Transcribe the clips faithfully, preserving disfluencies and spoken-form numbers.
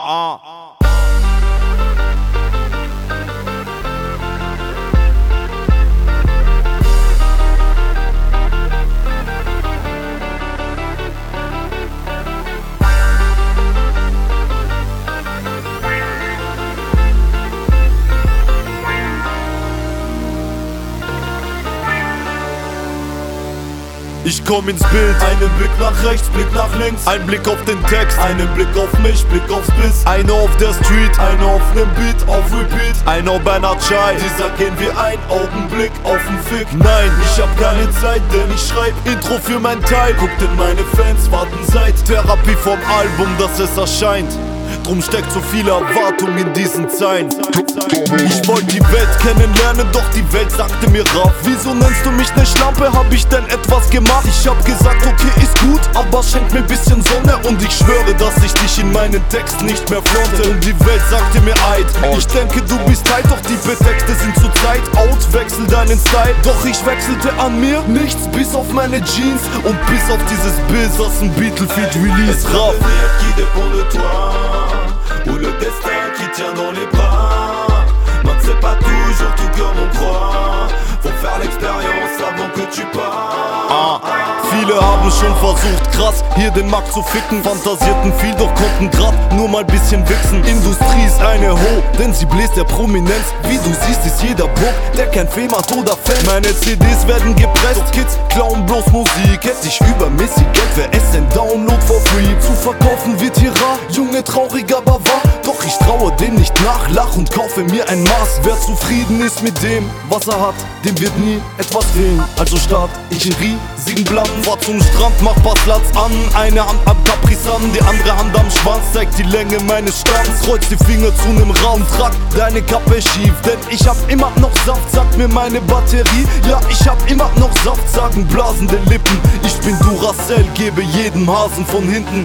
ah. Ich komm ins Bild, einen Blick nach rechts, Blick nach links, ein Blick auf den Text, einen Blick auf mich, Blick aufs Biss. Einer auf der Street, einer auf nem Beat, auf Repeat, einer Bernard Chai. Dieser gehen wir ein Augenblick auf den Fick. Nein, ich hab keine Zeit, denn ich schreib Intro für mein Teil. Guckt in meine Fans, warten seit Therapie vom Album, dass es erscheint. Drum steckt so viel Erwartung in diesen Zeilen. Ich wollte die Welt kennenlernen, doch die Welt sagte mir raff. Wieso nennst du mich ne Schlampe, hab ich denn etwas gemacht? Ich hab gesagt, okay, ist gut, aber schenk mir bisschen Sonne. Und ich schwöre, dass ich dich in meinen Texten nicht mehr fronte. Und die Welt sagte mir Eid. Ich denke, du bist tight, doch die Betexte sind zur Zeit out. Wechsel deinen Style, doch ich wechselte an mir nichts, bis auf meine Jeans und bis auf dieses Bild aus dem Battlefield Release Raff. Ou le destin qui tient dans les bras. Man ne sait pas toujours tout comme on croit. Faut faire l'expérience avant que tu pars. Ah, viele haben schon versucht, krass, hier den Markt zu ficken. Fantasierten viel, doch konnten grad nur mal bisschen wichsen. Industrie ist eine Ho, denn sie bläst der Prominenz. Wie du siehst, ist jeder Bock, der kein Fame hat oder Fan. Meine C Ds werden gepresst, doch Kids klauen bloß Musik. Hätte ich übermäßig Geld, wär es ein Download for free. Zu verkaufen wird hier rar, Junge, traurig, aber wahr. Doch ich traue dem nicht nach, lach und kaufe mir ein Maß. Wer zufrieden ist mit dem, was er hat, dem wird nie etwas fehlen. Also start ich in riesigen Blatt, fahr zum Strand, mach paar Platz an. Eine Hand am Capri-Sun, die andere Hand am Schwanz, zeigt die Länge meines Stanz. Kreuz die Finger zu nem Raum, trag deine Kappe schief, denn ich hab immer noch Saft, sagt mir meine Batterie. Ja, ich hab immer noch Saft, sagen blasende Lippen. Ich bin Duracell, gebe jedem Hasen von hinten.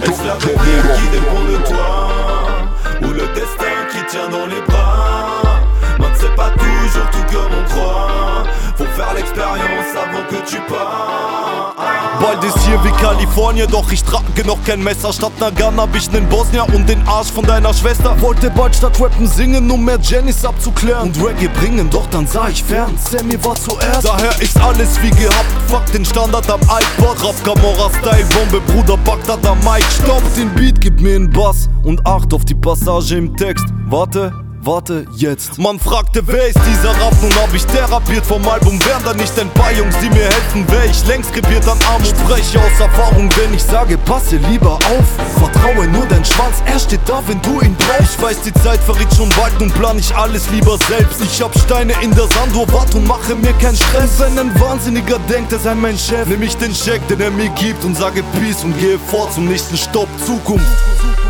Ou le destin qui tient dans les bras. Man ne sait pas toujours tout comme on croit. Faut faire l'expérience avant que tu pars. Bald ist hier wie Kalifornien, doch ich trage noch kein Messer. Statt Nagana hab ich nen Bosnier und den Arsch von deiner Schwester. Wollte bald statt Rappen singen, um mehr Jennys abzuklären und Reggae bringen, doch dann sah ich fern. Sammy war zuerst. Daher ist alles wie gehabt, fuck den Standard am iPod. Rap Camorra Style, Bombe, Bruder, Bagdad am Mic. Stopp den Beat, gib mir nen Bass und acht auf die Passage im Text. Warte, warte, jetzt. Man fragte, wer ist dieser Raff? Nun hab ich therapiert vom Album. Wären da nicht ein paar Jungs, die mir helfen, wär ich längst krepiert an Armut. Spreche aus Erfahrung, wenn ich sage, passe lieber auf. Vertraue nur dein Schwanz, er steht da, wenn du ihn brauchst. Ich weiß, die Zeit verriet schon bald, nun plan ich alles lieber selbst. Ich hab Steine in der Sanduhr, wart und mache mir keinen Stress. Wenn ein Wahnsinniger denkt, er sei mein Chef, nehm ich den Check, den er mir gibt und sage Peace und gehe fort zum nächsten Stopp, Zukunft.